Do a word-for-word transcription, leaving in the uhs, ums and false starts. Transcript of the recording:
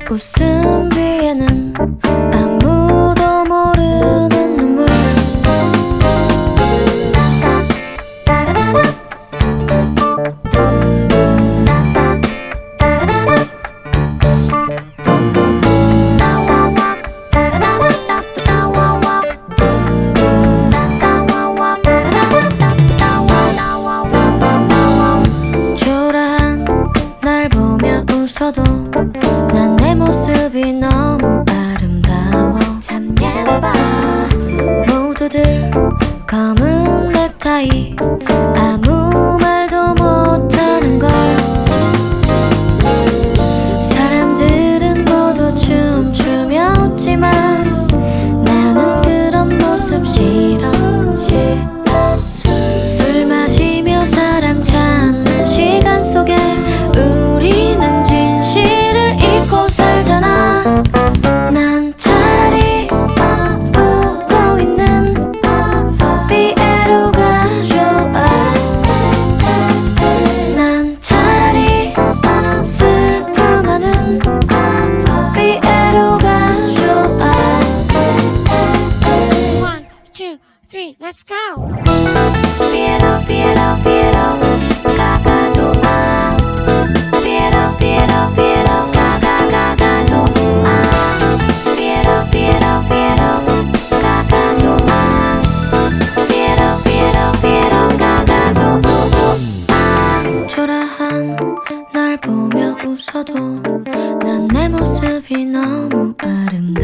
웃음 뒤에는 아무도 모르는 눈물. 초라한 날 보며 웃어도 난 내 모습이 너무 아름다워. 참 예뻐. 모두들 검은 넥타이 아무 말도 못하는 걸. 사람들은 모두 춤추며 웃지만 나는 그런 모습 싫어. 술 마시며 사랑 찾는 시간 속에 우리는 진실을 잊고 살잖아. 난 차라리 웃고 있는 피에로가 좋아. 난 차라리 슬픔하는 피에로가 좋아. One, two, three, let's go. 피에로 피에로 피에로 가가 좋아. 피에로 피에로 피에로 가가 가가 좋아. 피에로 피에로 피에로 가가 좋아. 피에로 피에로 피에로 가가 좋아. 초라한 날 보며 웃어도 난 내 모습이 너무 아름다워.